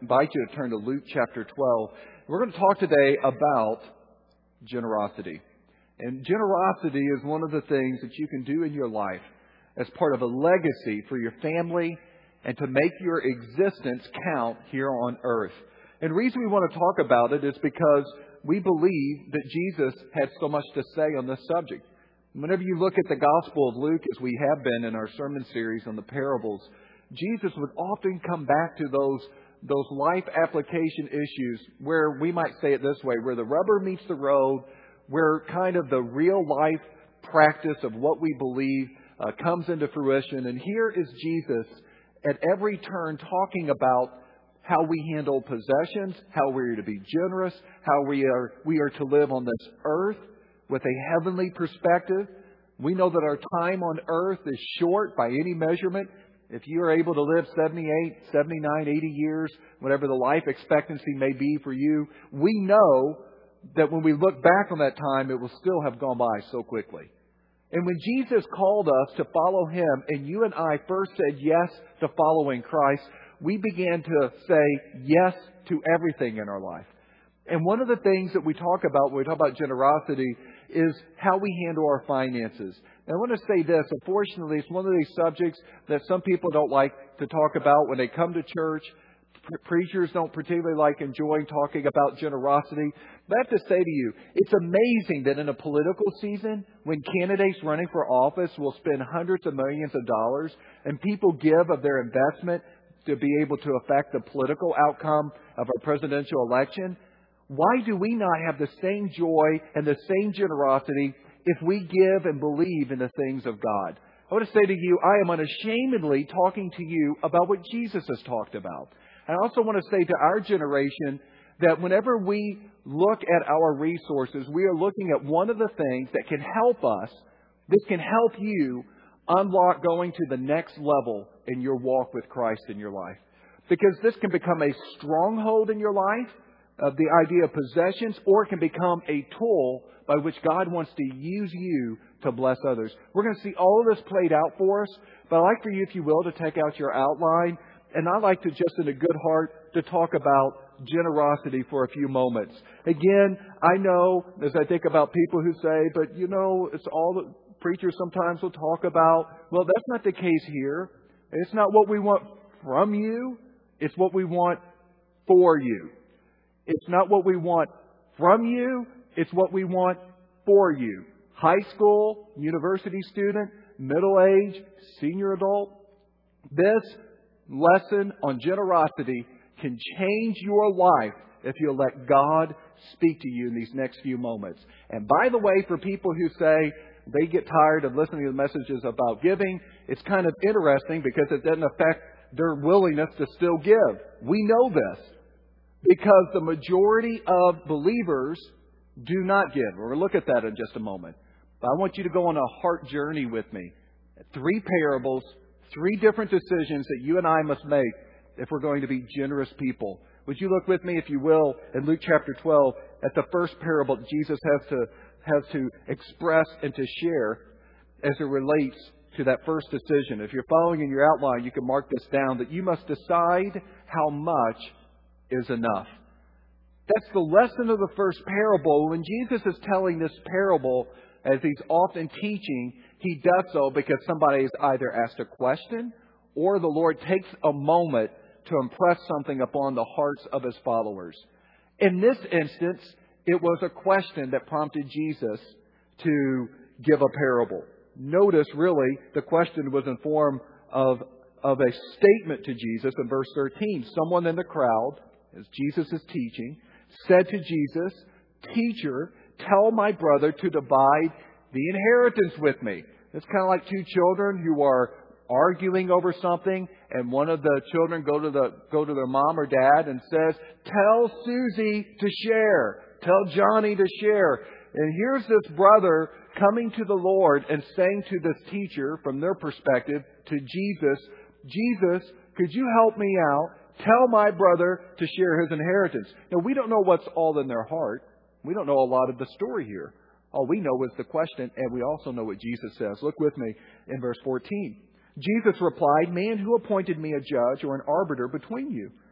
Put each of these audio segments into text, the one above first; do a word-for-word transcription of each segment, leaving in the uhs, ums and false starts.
invite you to turn to Luke chapter twelve. We're going to talk today about generosity. And generosity is one of the things that you can do in your life as part of a legacy for your family and to make your existence count here on earth. And the reason we want to talk about it is because we believe that Jesus had so much to say on this subject. Whenever you look at the Gospel of Luke, as we have been in our sermon series on the parables, Jesus would often come back to those, those life application issues where we might say it this way, where the rubber meets the road, where kind of the real life practice of what we believe uh, comes into fruition. And here is Jesus at every turn talking about how we handle possessions, how we are to be generous, how we are we are to live on this earth with a heavenly perspective. We know that our time on earth is short by any measurement. If you are able to live seventy-eight, seventy-nine, eighty years, whatever the life expectancy may be for you, we know that when we look back on that time, it will still have gone by so quickly. And when Jesus called us to follow Him, and you and I first said yes to following Christ, we began to say yes to everything in our life. And one of the things that we talk about when we talk about generosity is how we handle our finances. And I want to say this, unfortunately, it's one of these subjects that some people don't like to talk about when they come to church. Preachers don't particularly like enjoying talking about generosity. But I have to say to you, it's amazing that in a political season, when candidates running for office will spend hundreds of millions of dollars and people give of their investment to be able to affect the political outcome of our presidential election, why do we not have the same joy and the same generosity if we give and believe in the things of God? I want to say to you, I am unashamedly talking to you about what Jesus has talked about. And I also want to say to our generation that whenever we look at our resources, we are looking at one of the things that can help us, this can help you unlock going to the next level in your walk with Christ in your life. Because this can become a stronghold in your life, of the idea of possessions, or it can become a tool by which God wants to use you to bless others. We're going to see all of this played out for us, but I'd like for you, if you will, to take out your outline. And I'd like to, just in a good heart, to talk about generosity for a few moments. Again, I know, as I think about people who say, but you know, it's all that preachers sometimes will talk about. Well, that's not the case here. It's not what we want from you. It's what we want for you. It's not what we want from you. It's what we want for you. High school, university student, middle age, senior adult. This lesson on generosity can change your life if you'll let God speak to you in these next few moments. And by the way, for people who say they get tired of listening to the messages about giving, it's kind of interesting because it doesn't affect their willingness to still give. We know this because the majority of believers do not give. We're going to look at that in just a moment. But I want you to go on a heart journey with me. Three parables, three different decisions that you and I must make if we're going to be generous people. Would you look with me, if you will, in Luke chapter twelve at the first parable that Jesus has to has to express and to share as it relates to that first decision. If you're following in your outline, you can mark this down, that you must decide how much is enough. That's the lesson of the first parable. When Jesus is telling this parable, as He's often teaching, He does so because somebody has either asked a question or the Lord takes a moment to impress something upon the hearts of His followers. In this instance, it was a question that prompted Jesus to give a parable. Notice, really, the question was in form of, of a statement to Jesus in verse thirteen. Someone in the crowd, as Jesus is teaching, said to Jesus, "Teacher, tell my brother to divide the inheritance with me." It's kind of like two children who are arguing over something, and one of the children go to the go to their mom or dad and says, "Tell Susie to share. Tell Johnny to share." And here's this brother coming to the Lord and saying to this teacher, from their perspective, to Jesus, "Jesus, could you help me out? Tell my brother to share his inheritance." Now, we don't know what's all in their heart. We don't know a lot of the story here. All we know is the question, and we also know what Jesus says. Look with me in verse fourteen. Jesus replied, "Man, who appointed me a judge or an arbiter between you?"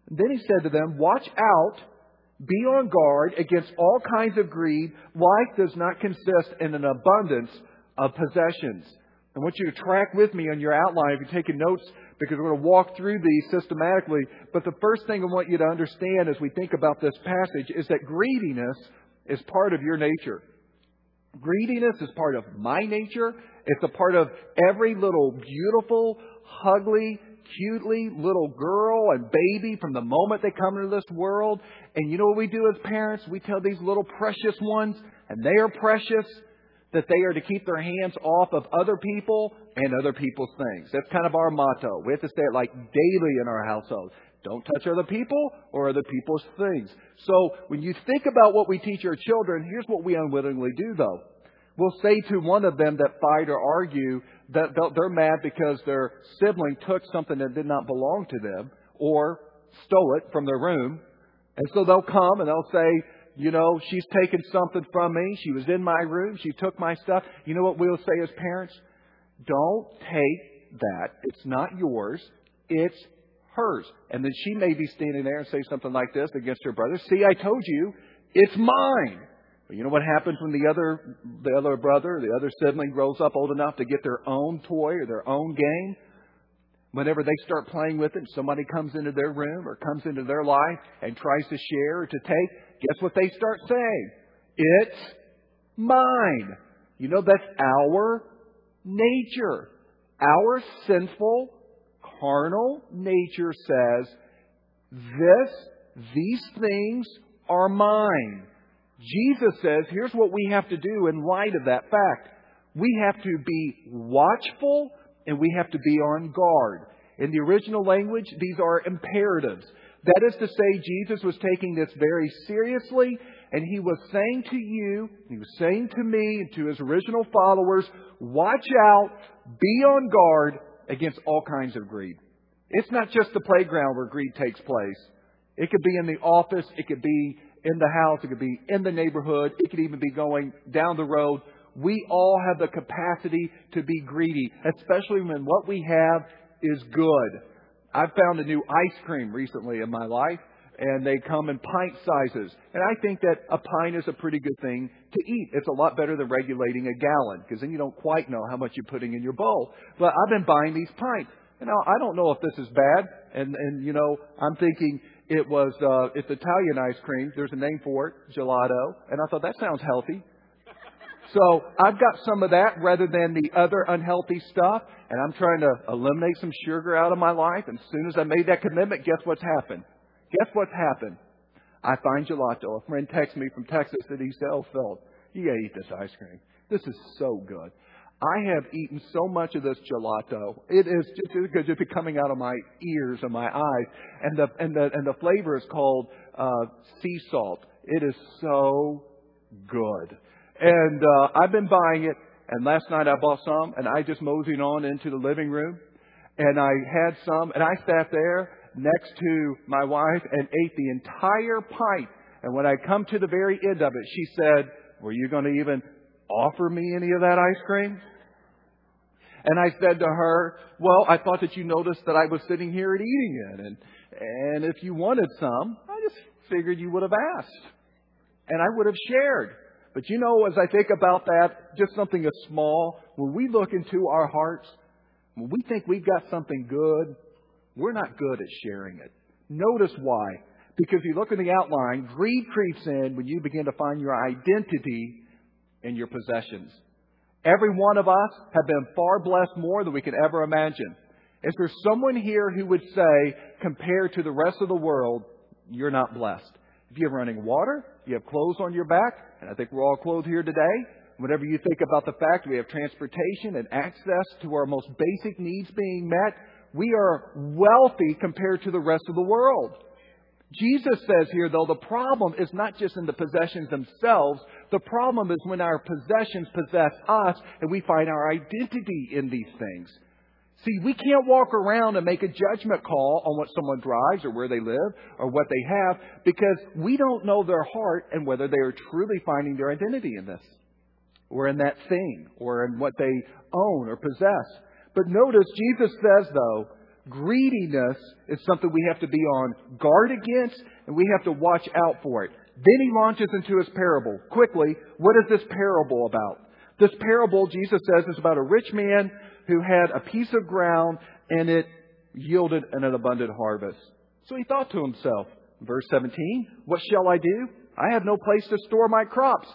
Then he said to them, watch out, be on guard against all kinds of greed. Life does not consist in an abundance of possessions. I want you to track with me on your outline if you're taking notes, because we're going to walk through these systematically. But the first thing I want you to understand as we think about this passage is that greediness is part of your nature. Greediness is part of my nature. It's a part of every little beautiful, ugly, cutely little girl and baby from the moment they come into this world. And you know what we do as parents? We tell these little precious ones, and they are precious, that they are to keep their hands off of other people and other people's things. That's kind of our motto. We have to say it like daily in our household. Don't touch other people or other people's things. So when you think about what we teach our children, here's what we unwittingly do, though. We'll say to one of them that fight or argue that they're mad because their sibling took something that did not belong to them or stole it from their room. And so they'll come and they'll say, you know, she's taken something from me. She was in my room. She took my stuff. You know what we'll say as parents? Don't take that. It's not yours. It's hers. And then she may be standing there and say something like this against her brother. See, I told you, it's mine. But you know what happens when the other, the other brother, the other sibling grows up old enough to get their own toy or their own game? Whenever they start playing with it, somebody comes into their room or comes into their life and tries to share or to take, guess what they start saying? It's mine. You know, that's our nature. Our sinful, carnal nature says, this, these things are mine. Jesus says, here's what we have to do in light of that fact. We have to be watchful and we have to be on guard. In the original language, these are imperatives. That is to say, Jesus was taking this very seriously, and He was saying to you, He was saying to me and to His original followers, watch out, be on guard against all kinds of greed. It's not just the playground where greed takes place. It could be in the office, it could be in the house, it could be in the neighborhood, it could even be going down the road. We all have the capacity to be greedy, especially when what we have is good. I've found a new ice cream recently in my life, and they come in pint sizes. And I think that a pint is a pretty good thing to eat. It's a lot better than regulating a gallon, because then you don't quite know how much you're putting in your bowl. But I've been buying these pints. And now, I don't know if this is bad. And, and you know, I'm thinking it was, uh, it's Italian ice cream. There's a name for it, gelato. And I thought, that sounds healthy. So I've got some of that rather than the other unhealthy stuff. And I'm trying to eliminate some sugar out of my life. And as soon as I made that commitment, guess what's happened? Guess what's happened? I find gelato. A friend texts me from Texas that he said, oh, Phil, you got to eat this ice cream. This is so good. I have eaten so much of this gelato. It is just, it's just coming out of my ears and my eyes. And the, and the, and the flavor is called uh, sea salt. It is so good. And uh, I've been buying it. And last night I bought some. And I just moseyed on into the living room. And I had some. And I sat there next to my wife and ate the entire pint. And when I come to the very end of it, she said, were you going to even offer me any of that ice cream? And I said to her, well, I thought that you noticed that I was sitting here and eating it. And, and if you wanted some, I just figured you would have asked. And I would have shared. But you know, as I think about that, just something as small, when we look into our hearts, when we think we've got something good, we're not good at sharing it. Notice why. Because you look in the outline, greed creeps in when you begin to find your identity in your possessions. Every one of us have been far blessed more than we could ever imagine. Is there someone here who would say, compared to the rest of the world, you're not blessed? If you have running water, you have clothes on your back, and I think we're all clothed here today. Whenever you think about the fact we have transportation and access to our most basic needs being met, we are wealthy compared to the rest of the world. Jesus says here, though, the problem is not just in the possessions themselves. The problem is when our possessions possess us and we find our identity in these things. See, we can't walk around and make a judgment call on what someone drives or where they live or what they have because we don't know their heart and whether they are truly finding their identity in this or in that thing or in what they own or possess. But notice Jesus says, though, Greediness is something we have to be on guard against, and we have to watch out for it. Then he launches into his parable. Quickly, what is this parable about? This parable, Jesus says, is about a rich man who had a piece of ground and it yielded an abundant harvest. So he thought to himself, verse seventeen, what shall I do? I have no place to store my crops.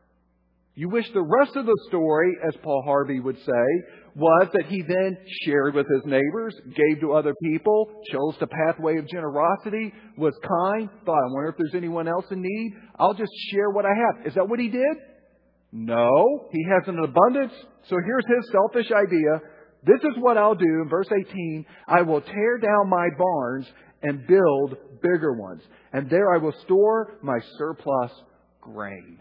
You wish the rest of the story, as Paul Harvey would say, was that he then shared with his neighbors, gave to other people, chose the pathway of generosity, was kind, thought, I wonder if there's anyone else in need. I'll just share what I have. Is that what he did? No. He has an abundance. So here's his selfish idea. This is what I'll do. In verse eighteen, I will tear down my barns and build bigger ones. And there I will store my surplus grain.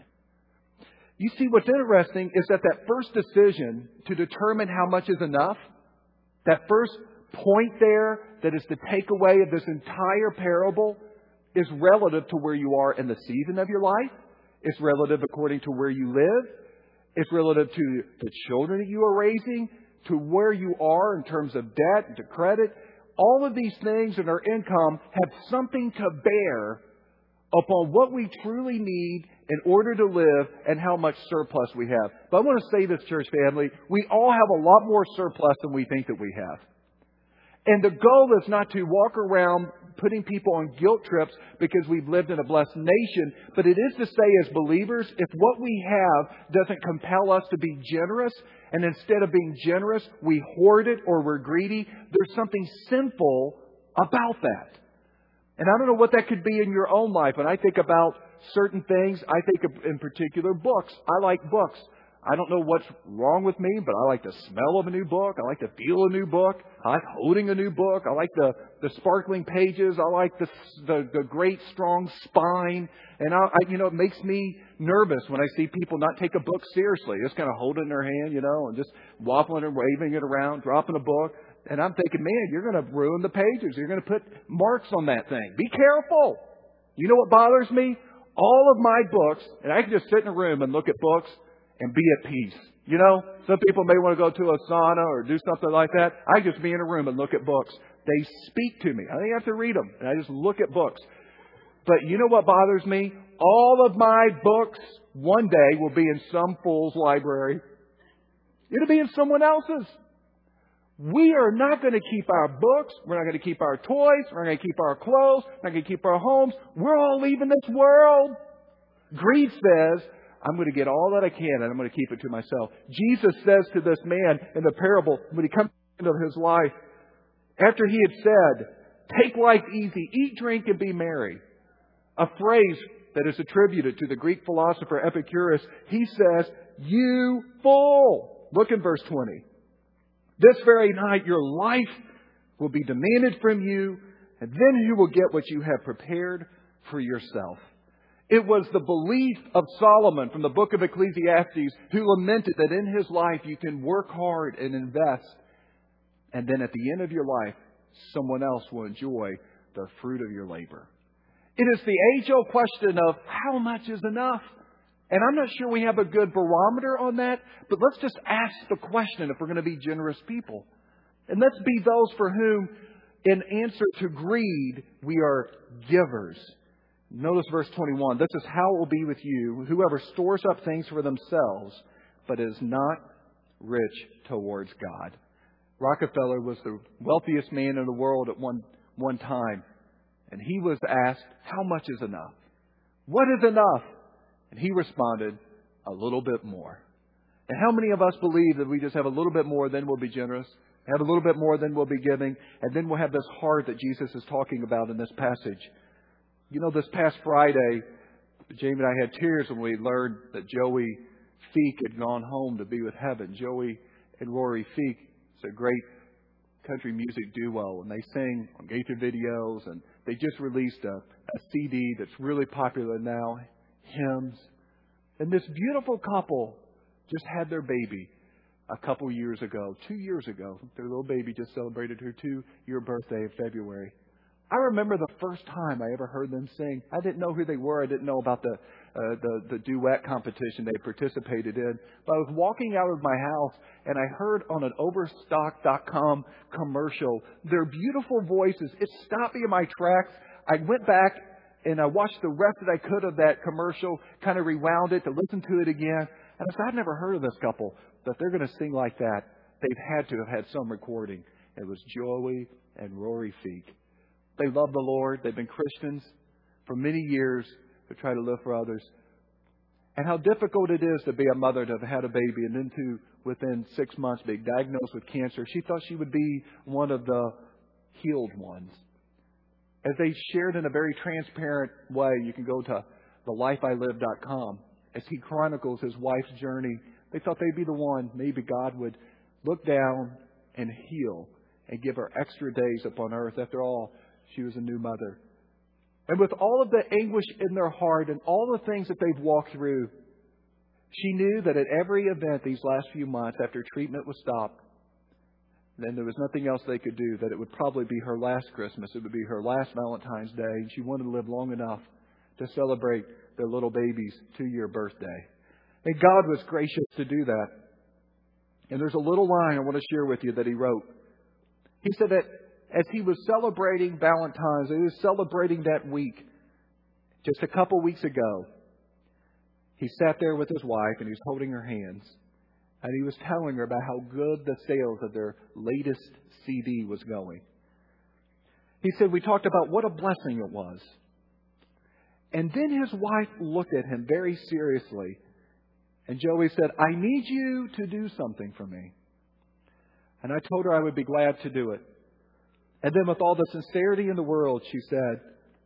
You see, what's interesting is that that first decision to determine how much is enough, that first point there that is the takeaway of this entire parable, is relative to where you are in the season of your life. It's relative according to where you live. It's relative to the children that you are raising, to where you are in terms of debt and to credit. All of these things in our income have something to bear upon what we truly need in order to live and how much surplus we have. But I want to say this, church family, we all have a lot more surplus than we think that we have. And the goal is not to walk around putting people on guilt trips because we've lived in a blessed nation, but it is to say as believers, if what we have doesn't compel us to be generous, and instead of being generous, we hoard it or we're greedy, there's something sinful about that. And I don't know what that could be in your own life. When I think about certain things, I think of, in particular, books. I like books. I don't know what's wrong with me, but I like the smell of a new book. I like to feel a new book. I like holding a new book. I like the, the sparkling pages. I like the, the, the great, strong spine. And, I, I, you know, it makes me nervous when I see people not take a book seriously. Just kind of hold it in their hand, you know, and just waffling and waving it around, dropping a book. And I'm thinking, man, you're going to ruin the pages. You're going to put marks on that thing. Be careful. You know what bothers me? All of my books, and I can just sit in a room and look at books and be at peace. You know, some people may want to go to a sauna or do something like that. I just be in a room and look at books. They speak to me. I don't have to read them. And I just look at books. But you know what bothers me? All of my books one day will be in some fool's library. It'll be in someone else's. We are not going to keep our books. We're not going to keep our toys. We're not going to keep our clothes. We're not going to keep our homes. We're all leaving this world. Greed says, I'm going to get all that I can and I'm going to keep it to myself. Jesus says to this man in the parable, when he comes into his life, after he had said, take life easy, eat, drink, and be merry, a phrase that is attributed to the Greek philosopher Epicurus, he says, you fool. Look in verse twenty. This very night your life will be demanded from you, and then you will get what you have prepared for yourself. It was the belief of Solomon from the book of Ecclesiastes, who lamented that in his life you can work hard and invest, and then at the end of your life, someone else will enjoy the fruit of your labor. It is the age-old question of how much is enough? And I'm not sure we have a good barometer on that, but let's just ask the question if we're going to be generous people. And let's be those for whom, in answer to greed, we are givers. Notice verse twenty-one. This is how it will be with you, whoever stores up things for themselves, but is not rich towards God. Rockefeller was the wealthiest man in the world at one, one time. And he was asked, how much is enough? What is enough? And he responded, a little bit more. And how many of us believe that we just have a little bit more, then we'll be generous? Have a little bit more, then we'll be giving. And then we'll have this heart that Jesus is talking about in this passage. You know, this past Friday, Jamie and I had tears when we learned that Joey Feek had gone home to be with heaven. Joey and Rory Feek is a great country music duo, and they sing on Gaither videos, and they just released a, a C D that's really popular now, hymns. And this beautiful couple just had their baby a couple years ago, two years ago. Their little baby just celebrated her two-year birthday in February. I remember the first time I ever heard them sing. I didn't know who they were. I didn't know about the uh, the, the duet competition they participated in. But I was walking out of my house and I heard on an Overstock dot com commercial their beautiful voices. It stopped me in my tracks. I went back and I watched the rest that I could of that commercial, kind of rewound it to listen to it again. And I said, I've never heard of this couple, but they're going to sing like that. They've had to have had some recording. It was Joey and Rory Feek. They love the Lord. They've been Christians for many years to try to live for others. And how difficult it is to be a mother, to have had a baby, and then to, within six months, be diagnosed with cancer. She thought she would be one of the healed ones. As they shared in a very transparent way, you can go to the life I live dot com. As he chronicles his wife's journey, they thought they'd be the one. Maybe God would look down and heal and give her extra days upon earth. After all, she was a new mother. And with all of the anguish in their heart and all the things that they've walked through, she knew that at every event these last few months after treatment was stopped, then there was nothing else they could do, that it would probably be her last Christmas. It would be her last Valentine's Day. And she wanted to live long enough to celebrate their little baby's two-year birthday. And God was gracious to do that. And there's a little line I want to share with you that he wrote. He said that as he was celebrating Valentine's, he was celebrating that week, just a couple weeks ago, he sat there with his wife and he was holding her hands. And he was telling her about how good the sales of their latest C D was going. He said, we talked about what a blessing it was. And then his wife looked at him very seriously. And Joey said, I need you to do something for me. And I told her I would be glad to do it. And then with all the sincerity in the world, she said,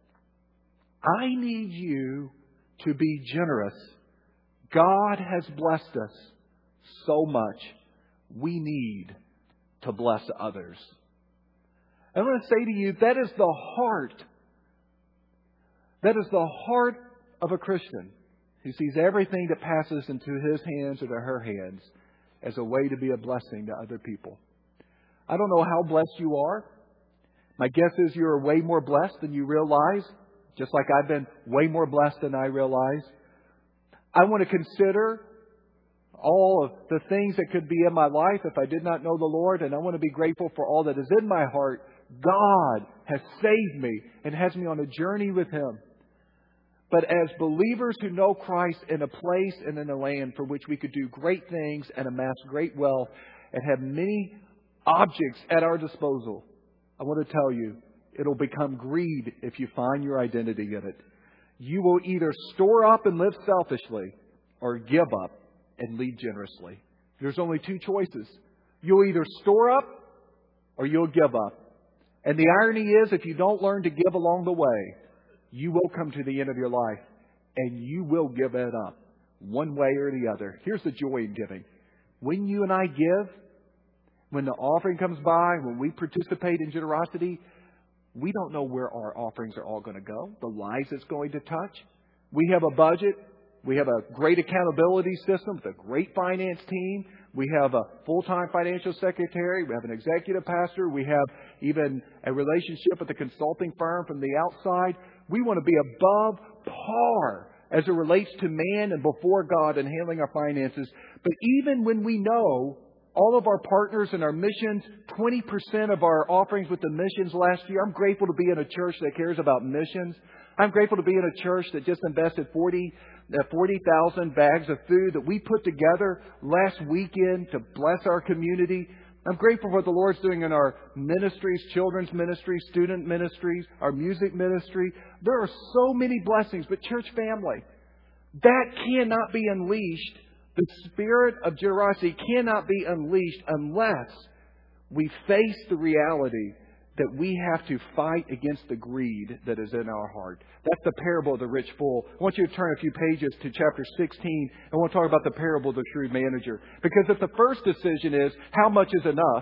I need you to be generous. God has blessed us so much. We need to bless others. I want to say to you, that is the heart. That is the heart of a Christian who sees everything that passes into his hands or to her hands as a way to be a blessing to other people. I don't know how blessed you are. My guess is you're way more blessed than you realize, just like I've been way more blessed than I realize. I want to consider all of the things that could be in my life if I did not know the Lord, and I want to be grateful for all that is in my heart. God has saved me and has me on a journey with Him. But as believers who know Christ in a place and in a land for which we could do great things and amass great wealth and have many objects at our disposal, I want to tell you, it'll become greed if you find your identity in it. You will either store up and live selfishly or give up and lead generously. There's only two choices. You'll either store up or you'll give up. And the irony is, if you don't learn to give along the way, you will come to the end of your life and you will give it up one way or the other. Here's the joy in giving. When you and I give, when the offering comes by, when we participate in generosity, we don't know where our offerings are all going to go, the lives it's going to touch. We have a budget. We have a great accountability system with a great finance team. We have a full-time financial secretary. We have an executive pastor. We have even a relationship with a consulting firm from the outside. We want to be above par as it relates to man and before God in handling our finances. But even when we know all of our partners and our missions, twenty percent of our offerings with the missions last year, I'm grateful to be in a church that cares about missions. I'm grateful to be in a church that just invested forty thousand bags of food that we put together last weekend to bless our community. I'm grateful for what the Lord's doing in our ministries, children's ministries, student ministries, our music ministry. There are so many blessings, but church family, that cannot be unleashed. The spirit of generosity cannot be unleashed unless we face the reality that we have to fight against the greed that is in our heart. That's the parable of the rich fool. I want you to turn a few pages to chapter sixteen, and I want to talk about the parable of the shrewd manager. Because if the first decision is, how much is enough?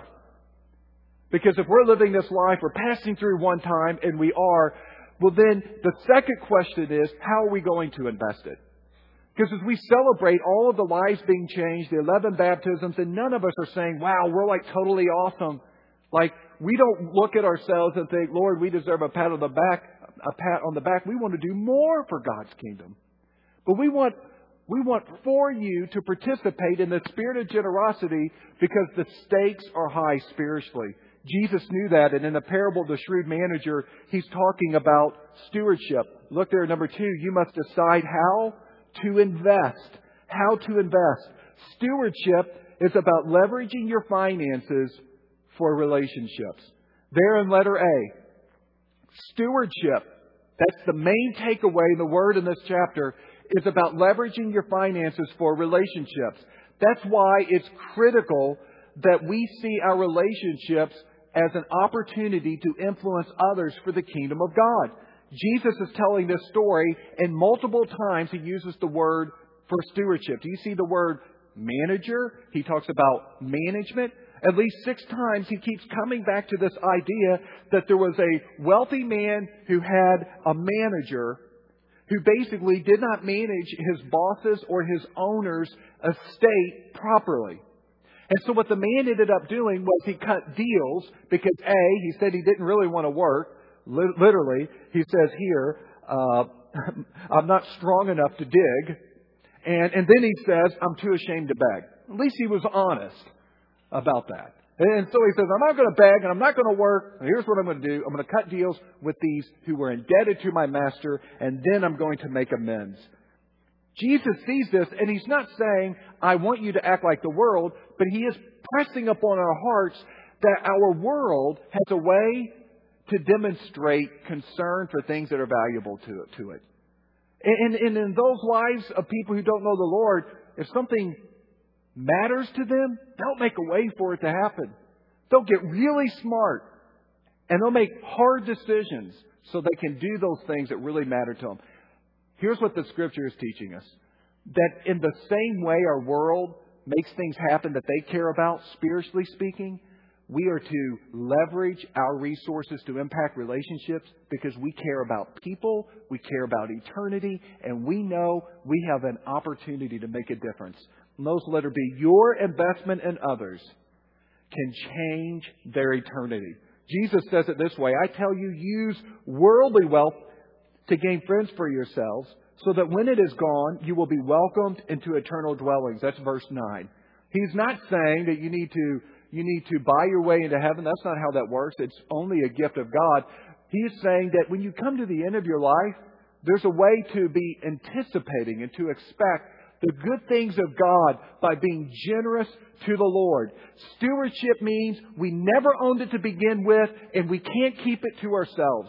Because if we're living this life, we're passing through one time, and we are, well then the second question is, how are we going to invest it? Because as we celebrate all of the lives being changed, the eleven baptisms, and none of us are saying, wow, we're like totally awesome. Like, we don't look at ourselves and think, Lord, we deserve a pat on the back, a pat on the back. We want to do more for God's kingdom. But we want, we want for you to participate in the spirit of generosity because the stakes are high spiritually. Jesus knew that, and in the parable of the shrewd manager, He's talking about stewardship. Look there, number two, you must decide how to invest. How to invest. Stewardship is about leveraging your finances for relationships. There in letter A, stewardship, that's the main takeaway, the word in this chapter, is about leveraging your finances for relationships. That's why it's critical that we see our relationships as an opportunity to influence others for the kingdom of God. Jesus is telling this story, and multiple times He uses the word for stewardship. Do you see the word manager? He talks about management. At least six times He keeps coming back to this idea that there was a wealthy man who had a manager who basically did not manage his bosses or his owner's estate properly. And so what the man ended up doing was he cut deals because A, he said he didn't really want to work. Literally, he says here, uh, I'm not strong enough to dig. And, and then he says, I'm too ashamed to beg. At least he was honest about that. And so he says, I'm not going to beg and I'm not going to work. Here's what I'm going to do. I'm going to cut deals with these who were indebted to my master, and then I'm going to make amends. Jesus sees this, and He's not saying, I want you to act like the world, but He is pressing upon our hearts that our world has a way to demonstrate concern for things that are valuable to it. To it. And, and in those lives of people who don't know the Lord, if something matters to them, they'll make a way for it to happen. They'll get really smart, and they'll make hard decisions so they can do those things that really matter to them. Here's what the Scripture is teaching us. That in the same way our world makes things happen that they care about, spiritually speaking, we are to leverage our resources to impact relationships because we care about people, we care about eternity, and we know we have an opportunity to make a difference. And those letter B, your investment in others can change their eternity. Jesus says it this way, I tell you, use worldly wealth to gain friends for yourselves, so that when it is gone, you will be welcomed into eternal dwellings. That's verse nine. He's not saying that you need to you need to buy your way into heaven. That's not how that works. It's only a gift of God. He's saying that when you come to the end of your life, there's a way to be anticipating and to expect the good things of God by being generous to the Lord. Stewardship means we never owned it to begin with, and we can't keep it to ourselves.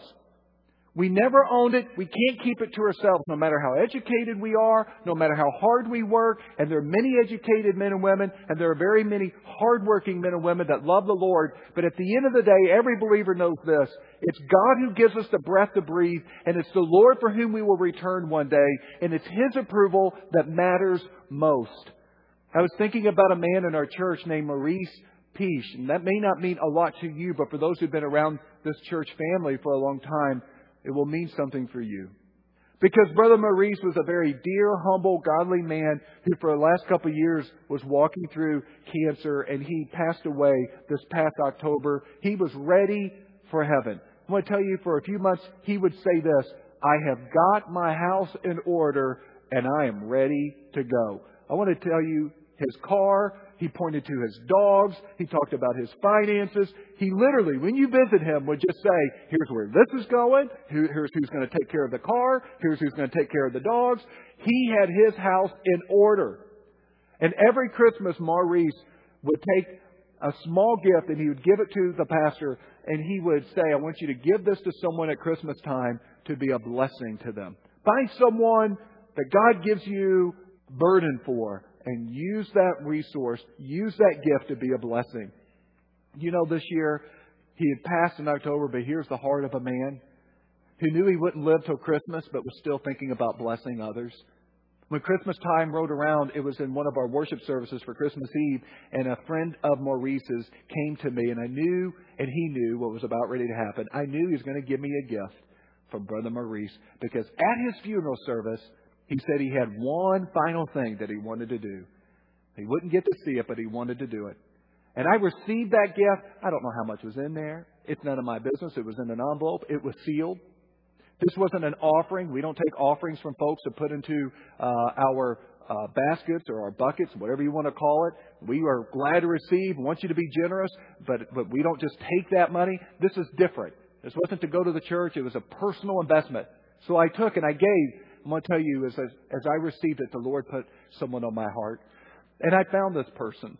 We never owned it. We can't keep it to ourselves, no matter how educated we are, no matter how hard we work. And there are many educated men and women, and there are very many hardworking men and women that love the Lord. But at the end of the day, every believer knows this. It's God who gives us the breath to breathe, and it's the Lord for whom we will return one day. And it's His approval that matters most. I was thinking about a man in our church named Maurice Peace, and that may not mean a lot to you, but for those who've been around this church family for a long time, it will mean something for you. Because Brother Maurice was a very dear, humble, godly man who for the last couple of years was walking through cancer, and he passed away this past October. He was ready for heaven. I want to tell you, for a few months, he would say this, I have got my house in order and I am ready to go. I want to tell you, his car, he pointed to his dogs, he talked about his finances. He literally, when you visit him, would just say, here's where this is going, here's who's going to take care of the car, here's who's going to take care of the dogs. He had his house in order. And every Christmas, Maurice would take a small gift and he would give it to the pastor, and he would say, I want you to give this to someone at Christmas time to be a blessing to them. Find someone that God gives you burden for, and use that resource, use that gift to be a blessing. You know, this year, he had passed in October, but here's the heart of a man who knew he wouldn't live till Christmas, but was still thinking about blessing others. When Christmas time rolled around, it was in one of our worship services for Christmas Eve, and a friend of Maurice's came to me, and I knew, and he knew what was about ready to happen. I knew he was going to give me a gift from Brother Maurice, because at his funeral service, he said he had one final thing that he wanted to do. He wouldn't get to see it, but he wanted to do it. And I received that gift. I don't know how much was in there. It's none of my business. It was in an envelope. It was sealed. This wasn't an offering. We don't take offerings from folks to put into uh, our uh, baskets or our buckets, whatever you want to call it. We are glad to receive. We want you to be generous, but but we don't just take that money. This is different. This wasn't to go to the church. It was a personal investment. So I took and I gave. I'm going to tell you, as, as, as I received it, the Lord put someone on my heart. And I found this person.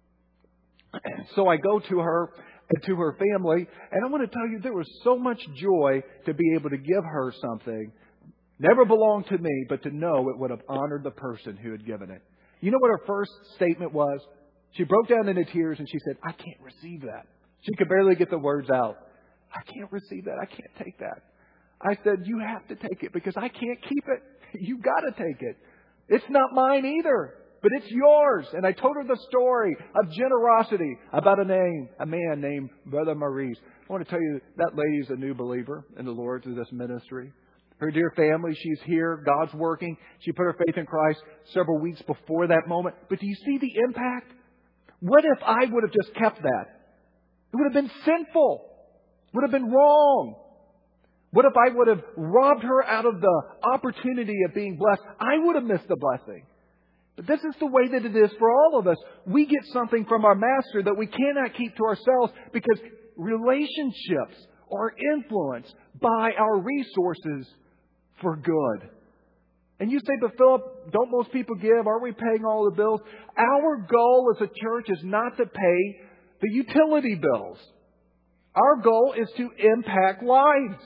So I go to her and to her family, and I want to tell you, there was so much joy to be able to give her something. Never belonged to me, but to know it would have honored the person who had given it. You know what her first statement was? She broke down into tears and she said, I can't receive that. She could barely get the words out. I can't receive that. I can't take that. I said, you have to take it because I can't keep it. You've got to take it. It's not mine either, but it's yours. And I told her the story of generosity about a name, a man named Brother Maurice. I want to tell you that lady is a new believer in the Lord through this ministry. Her dear family, she's here. God's working. She put her faith in Christ several weeks before that moment. But do you see the impact? What if I would have just kept that? It would have been sinful. It would have been wrong. What if I would have robbed her out of the opportunity of being blessed? I would have missed the blessing. But this is the way that it is for all of us. We get something from our Master that we cannot keep to ourselves because relationships are influenced by our resources for good. And you say, but Philip, don't most people give? Aren't we paying all the bills? Our goal as a church is not to pay the utility bills. Our goal is to impact lives.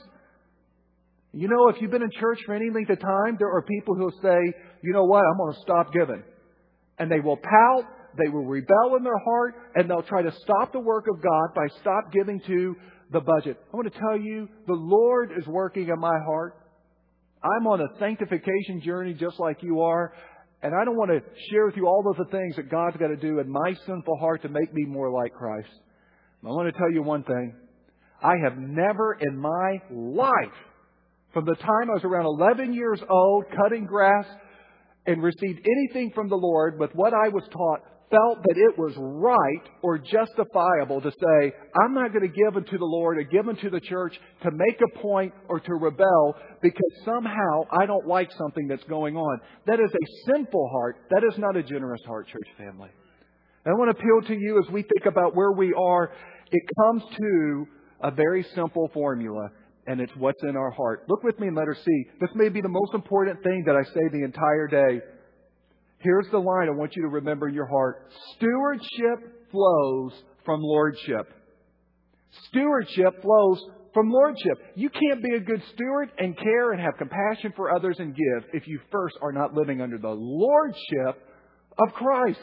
You know, if you've been in church for any length of time, there are people who will say, you know what, I'm going to stop giving. And they will pout, they will rebel in their heart, and they'll try to stop the work of God by stop giving to the budget. I want to tell you, the Lord is working in my heart. I'm on a sanctification journey just like you are. And I don't want to share with you all of the things that God's got to do in my sinful heart to make me more like Christ. I want to tell you one thing. I have never in my life, from the time I was around eleven years old, cutting grass, and received anything from the Lord with what I was taught, felt that it was right or justifiable to say, I'm not going to give unto the Lord or give unto the church to make a point or to rebel because somehow I don't like something that's going on. That is a sinful heart. That is not a generous heart, church family. And I want to appeal to you as we think about where we are. It comes to a very simple formula. And it's what's in our heart. Look with me in letter C. This may be the most important thing that I say the entire day. Here's the line I want you to remember in your heart. Stewardship flows from lordship. Stewardship flows from lordship. You can't be a good steward and care and have compassion for others and give if you first are not living under the lordship of Christ.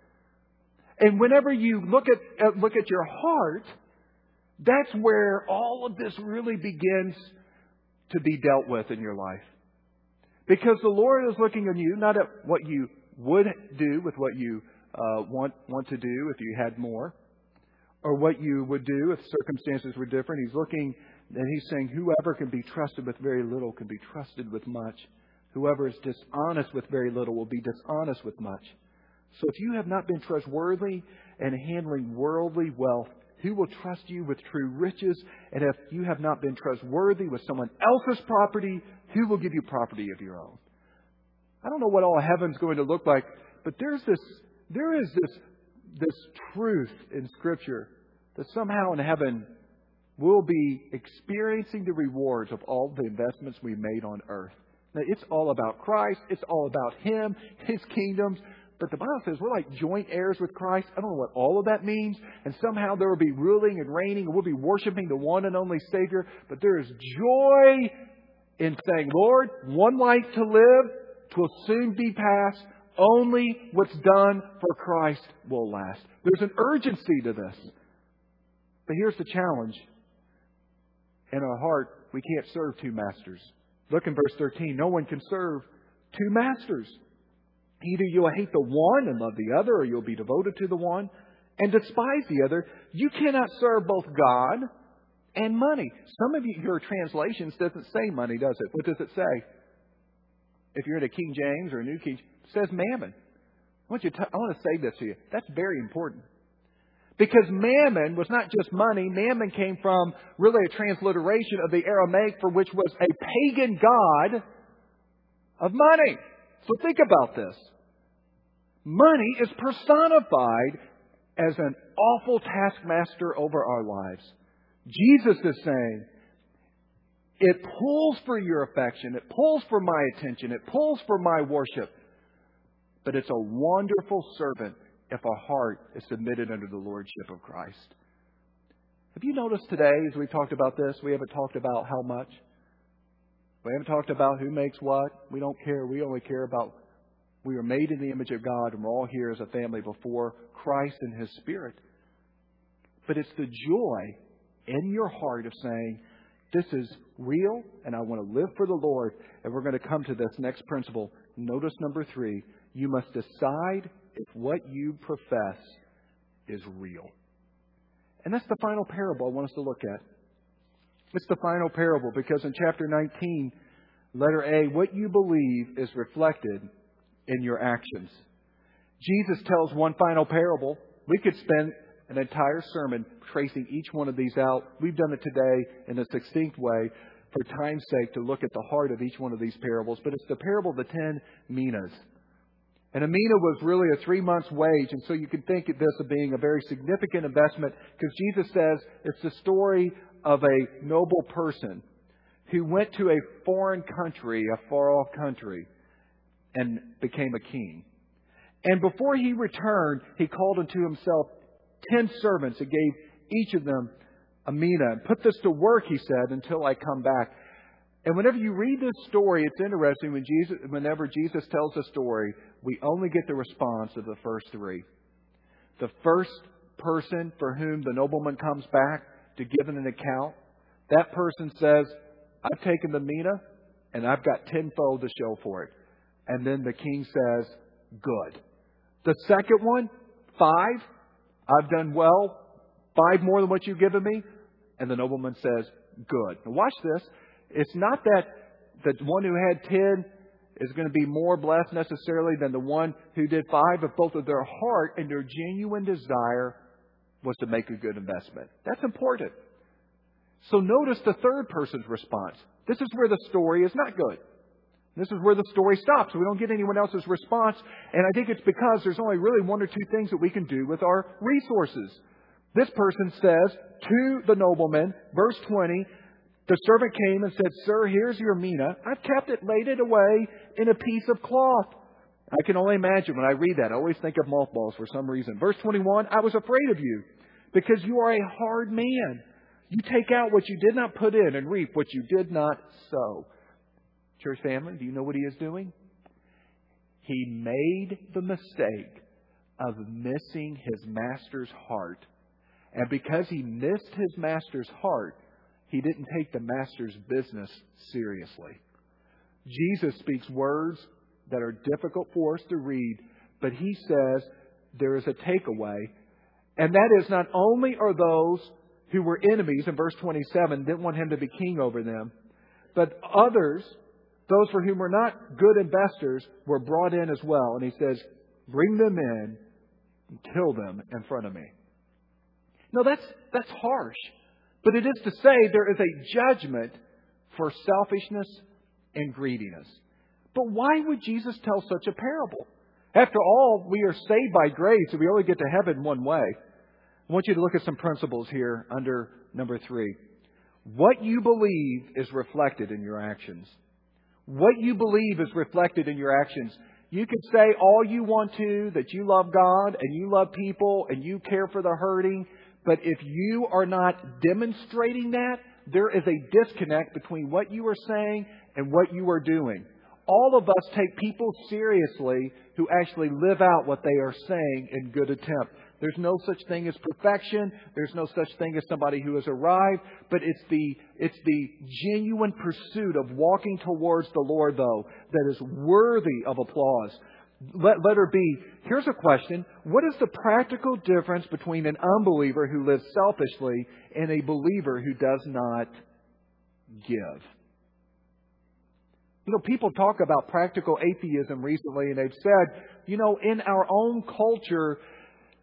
And whenever you look at, uh, look at your heart, that's where all of this really begins to be dealt with in your life. Because the Lord is looking on you, not at what you would do with what you uh, want, want to do if you had more, or what you would do if circumstances were different. He's looking and He's saying, whoever can be trusted with very little can be trusted with much. Whoever is dishonest with very little will be dishonest with much. So if you have not been trustworthy in handling worldly wealth, who will trust you with true riches? And if you have not been trustworthy with someone else's property, who will give you property of your own? I don't know what all heaven's going to look like, but there's this, there is this, this truth in Scripture that somehow in heaven we'll be experiencing the rewards of all the investments we made on earth. Now, it's all about Christ. It's all about Him, His kingdoms. But the Bible says we're like joint heirs with Christ. I don't know what all of that means. And somehow there will be ruling and reigning. And we'll be worshiping the one and only Savior. But there is joy in saying, Lord, one life to live. 'Twill soon be past. Only what's done for Christ will last. There's an urgency to this. But here's the challenge. In our heart, we can't serve two masters. Look in verse thirteen. No one can serve two masters. Either you'll hate the one and love the other, or you'll be devoted to the one and despise the other. You cannot serve both God and money. Some of you, your translations doesn't say money, does it? What does it say? If you're in a King James or a New King, it says mammon. I want you to, I want to say this to you. That's very important. Because mammon was not just money. Mammon came from really a transliteration of the Aramaic, for which was a pagan god of money. So think about this. Money is personified as an awful taskmaster over our lives. Jesus is saying, it pulls for your affection, it pulls for my attention, it pulls for my worship. But it's a wonderful servant if our heart is submitted under the lordship of Christ. Have you noticed today, as we talked about this, we haven't talked about how much? We haven't talked about who makes what. We don't care. We only care about we are made in the image of God, and we're all here as a family before Christ and His Spirit. But it's the joy in your heart of saying, this is real, and I want to live for the Lord. And we're going to come to this next principle. Notice number three. You must decide if what you profess is real. And that's the final parable I want us to look at. It's the final parable because in chapter nineteen, letter A, what you believe is reflected in your actions. Jesus tells one final parable. We could spend an entire sermon tracing each one of these out. We've done it today in a succinct way for time's sake to look at the heart of each one of these parables. But it's the parable of the ten minas. And a mina was really a three months wage. And so you can think of this as being a very significant investment because Jesus says it's the story of a noble person who went to a foreign country, a far off country, and became a king. And before he returned, he called unto himself ten servants and gave each of them a mina. And put this to work, he said, until I come back. And whenever you read this story, it's interesting when Jesus, whenever Jesus tells a story, we only get the response of the first three. The first person for whom the nobleman comes back to give an account, that person says, I've taken the mina and I've got tenfold to show for it. And then the king says, good. The second one, five, I've done well, five more than what you've given me. And the nobleman says, good. Now watch this. It's not that the one who had ten is going to be more blessed necessarily than the one who did five, but both of their heart and their genuine desire was to make a good investment. That's important. So notice the third person's response. This is where the story is not good. This is where the story stops. We don't get anyone else's response. And I think it's because there's only really one or two things that we can do with our resources. This person says to the nobleman, verse twenty, the servant came and said, Sir, here's your mina. I've kept it, laid it away in a piece of cloth. I can only imagine when I read that. I always think of mothballs for some reason. Verse twenty-one, I was afraid of you because you are a hard man. You take out what you did not put in and reap what you did not sow. Church family, do you know what he is doing? He made the mistake of missing his master's heart. And because he missed his master's heart, he didn't take the master's business seriously. Jesus speaks words that are difficult for us to read, but he says there is a takeaway. And that is not only are those who were enemies in verse twenty-seven, didn't want him to be king over them, but others, those for whom were not good investors, were brought in as well. And he says, bring them in and kill them in front of me. No, that's that's harsh. But it is to say there is a judgment for selfishness and greediness. But why would Jesus tell such a parable? After all, we are saved by grace and we only get to heaven one way. I want you to look at some principles here under number three. What you believe is reflected in your actions. What you believe is reflected in your actions. You can say all you want to, that you love God and you love people and you care for the hurting. But if you are not demonstrating that, there is a disconnect between what you are saying and what you are doing. All of us take people seriously who actually live out what they are saying in good attempt. There's no such thing as perfection. There's no such thing as somebody who has arrived. But it's the, it's the genuine pursuit of walking towards the Lord, though, that is worthy of applause. Let, letter B, here's a question. What is the practical difference between an unbeliever who lives selfishly and a believer who does not give? You know, people talk about practical atheism recently, and they've said, you know, in our own culture,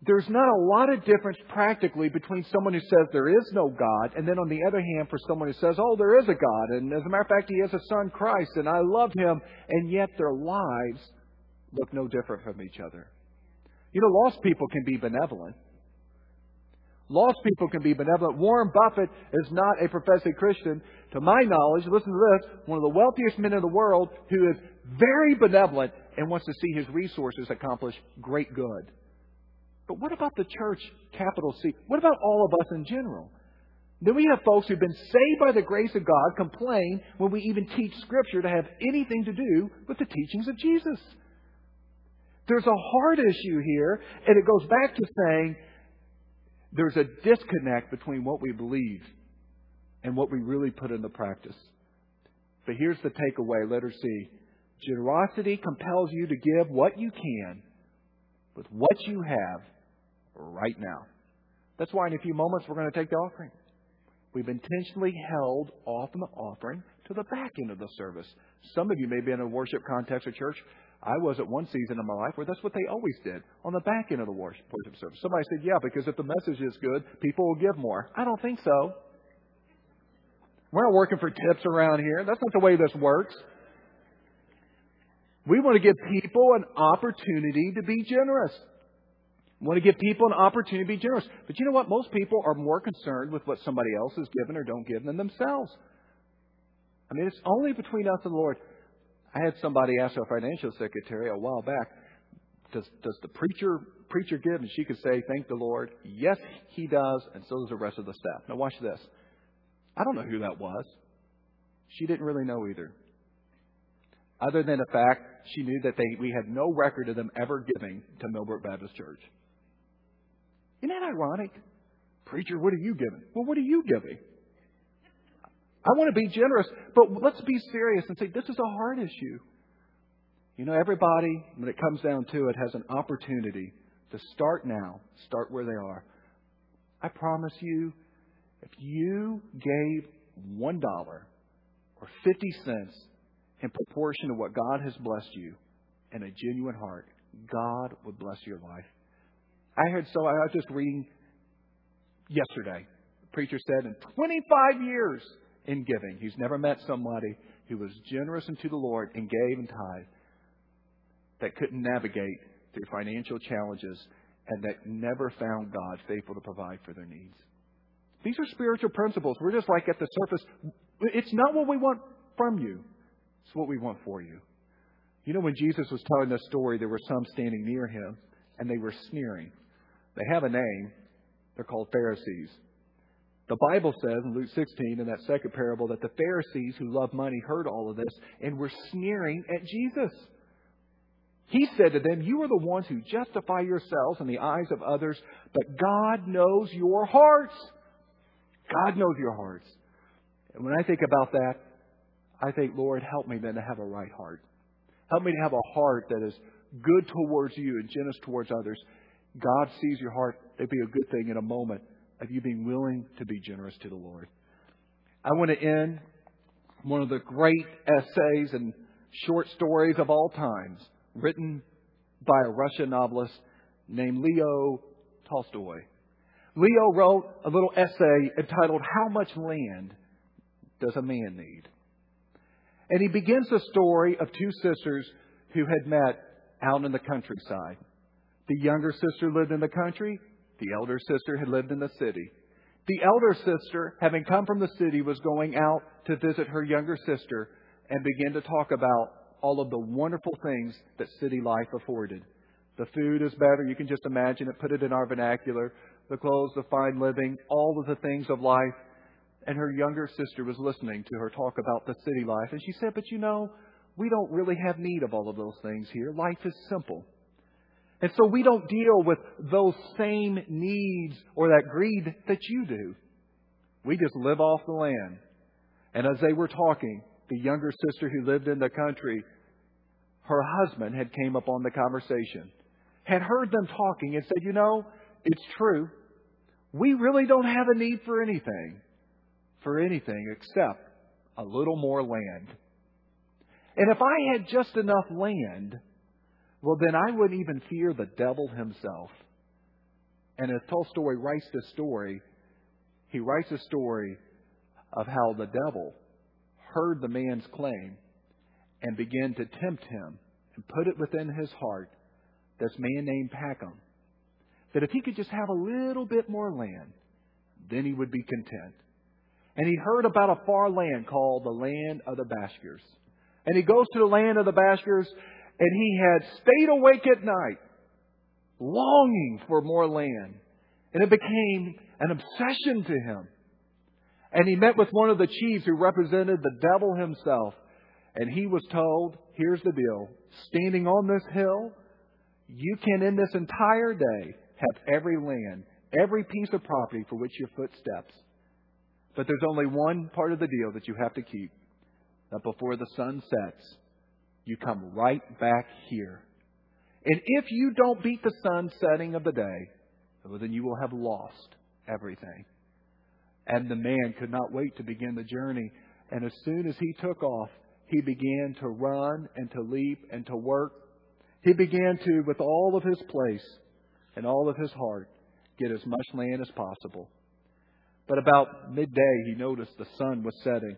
there's not a lot of difference practically between someone who says there is no God and then on the other hand for someone who says, oh, there is a God. And as a matter of fact, He has a Son, Christ, and I love Him. And yet their lives look no different from each other. You know, lost people can be benevolent. Lost people can be benevolent. Warren Buffett is not a professing Christian. To my knowledge, listen to this, one of the wealthiest men in the world who is very benevolent and wants to see his resources accomplish great good. But what about the church, capital C? What about all of us in general? Then we have folks who've been saved by the grace of God complain when we even teach Scripture to have anything to do with the teachings of Jesus. There's a heart issue here, and it goes back to saying there's a disconnect between what we believe and what we really put into practice. But here's the takeaway, letter C. Generosity compels you to give what you can with what you have right now. That's why in a few moments we're going to take the offering. We've intentionally held off on the offering to the back end of the service. Some of you may be in a worship context of church. I was at one season of my life where that's what they always did, on the back end of the worship service. Somebody said, yeah, because if the message is good, people will give more. I don't think so. We're not working for tips around here. That's not the way this works. We want to give people an opportunity to be generous. We want to give people an opportunity to be generous. But you know what? Most people are more concerned with what somebody else has given or don't give than themselves. I mean, it's only between us and the Lord. I had somebody ask our financial secretary a while back, does, does the preacher preacher give? And she could say, thank the Lord. Yes, he does. And so does the rest of the staff. Now watch this. I don't know who that was. She didn't really know either. Other than the fact she knew that they, we had no record of them ever giving to Millbrook Baptist Church. Isn't that ironic? Preacher, what are you giving? Well, what are you giving? I want to be generous, but let's be serious and say this is a hard issue. You know, everybody, when it comes down to it, has an opportunity to start now, start where they are. I promise you, if you gave one dollar or fifty cents in proportion to what God has blessed you in a genuine heart, God would bless your life. I heard so, I was just reading yesterday. The preacher said in twenty-five years in giving, he's never met somebody who was generous unto the Lord and gave and tithed that couldn't navigate through financial challenges and that never found God faithful to provide for their needs. These are spiritual principles. We're just like at the surface. It's not what we want from you. It's what we want for you. You know, when Jesus was telling this story, there were some standing near Him and they were sneering. They have a name. They're called Pharisees. The Bible says in Luke sixteen, in that second parable, that the Pharisees who loved money heard all of this and were sneering at Jesus. He said to them, you are the ones who justify yourselves in the eyes of others, but God knows your hearts. God knows your hearts. And when I think about that, I think, Lord, help me then to have a right heart. Help me to have a heart that is good towards you and generous towards others. God sees your heart. It'd be a good thing in a moment of you being willing to be generous to the Lord. I want to end one of the great essays and short stories of all times, written by a Russian novelist named Leo Tolstoy. Leo wrote a little essay entitled, How Much Land Does a Man Need? And he begins the story of two sisters who had met out in the countryside. The younger sister lived in the country. The elder sister had lived in the city. The elder sister, having come from the city, was going out to visit her younger sister and began to talk about all of the wonderful things that city life afforded. The food is better. You can just imagine it. Put it in our vernacular. The clothes, the fine living, all of the things of life. And her younger sister was listening to her talk about the city life. And she said, but you know, we don't really have need of all of those things here. Life is simple. And so we don't deal with those same needs or that greed that you do. We just live off the land. And as they were talking, the younger sister who lived in the country, her husband had came up on the conversation, had heard them talking and said, you know, it's true. We really don't have a need for anything, for anything except a little more land. And if I had just enough land, well, then I wouldn't even fear the devil himself. And as Tolstoy writes this story, he writes a story of how the devil heard the man's claim and began to tempt him and put it within his heart, this man named Packham, that if he could just have a little bit more land, then he would be content. And he heard about a far land called the land of the Bashkirs. And he goes to the land of the Bashkirs, and he had stayed awake at night, longing for more land. And it became an obsession to him. And he met with one of the chiefs who represented the devil himself. And he was told, here's the deal. Standing on this hill, you can in this entire day have every land, every piece of property for which your foot steps. But there's only one part of the deal that you have to keep. That before the sun sets, you come right back here. And if you don't beat the sun setting of the day, well, then you will have lost everything. And the man could not wait to begin the journey. And as soon as he took off, he began to run and to leap and to work. He began to, with all of his place and all of his heart, get as much land as possible. But about midday, he noticed the sun was setting.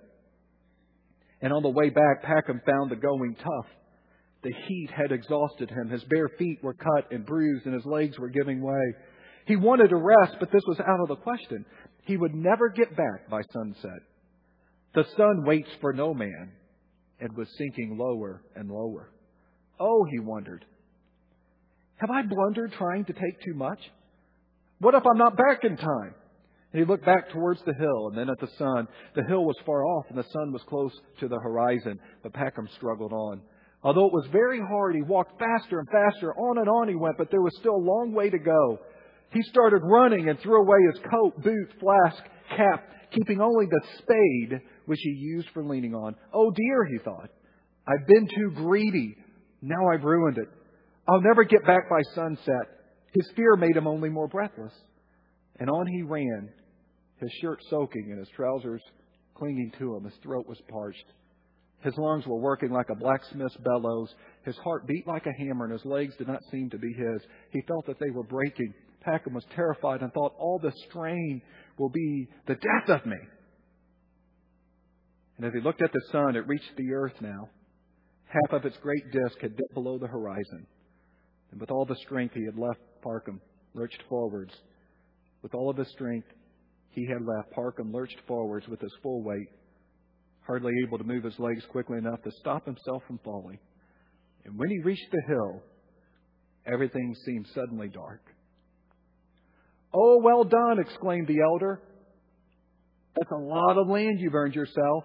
And on the way back, Packham found the going tough. The heat had exhausted him. His bare feet were cut and bruised, and his legs were giving way. He wanted to rest, but this was out of the question. He would never get back by sunset. The sun waits for no man, and was sinking lower and lower. Oh, he wondered, have I blundered trying to take too much? What if I'm not back in time? And he looked back towards the hill and then at the sun. The hill was far off and the sun was close to the horizon, but Packham struggled on. Although it was very hard, he walked faster and faster. On and on he went, but there was still a long way to go. He started running and threw away his coat, boot, flask, cap, keeping only the spade which he used for leaning on. Oh dear, he thought, I've been too greedy. Now I've ruined it. I'll never get back by sunset. His fear made him only more breathless. And on he ran, his shirt soaking and his trousers clinging to him. His throat was parched. His lungs were working like a blacksmith's bellows. His heart beat like a hammer, and his legs did not seem to be his. He felt that they were breaking. Packham was terrified and thought, all this strain will be the death of me. And as he looked at the sun, it reached the earth now. Half of its great disk had dipped below the horizon. And with all the strength he had left, Packham lurched forwards. With all of the strength he had left, Packham lurched forwards with his full weight, hardly able to move his legs quickly enough to stop himself from falling. And when he reached the hill, everything seemed suddenly dark. "Oh, well done," exclaimed the elder. "That's a lot of land you've earned yourself."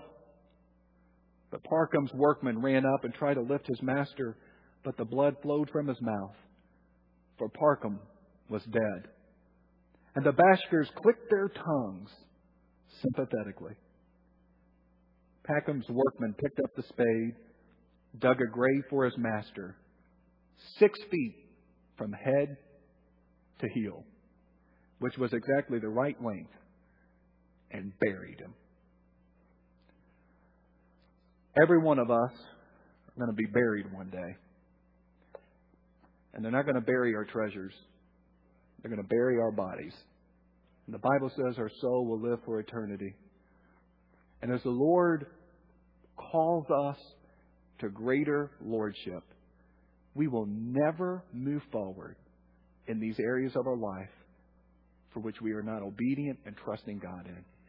But Parkham's workman ran up and tried to lift his master, but the blood flowed from his mouth, for Packham was dead. And the Bashkirs clicked their tongues sympathetically. Packham's workman picked up the spade, dug a grave for his master, six feet from head to heel, which was exactly the right length, and buried him. Every one of us are going to be buried one day. And they're not going to bury our treasures. They're going to bury our bodies. And the Bible says our soul will live for eternity. And as the Lord calls us to greater lordship, we will never move forward in these areas of our life for which we are not obedient and trusting God in.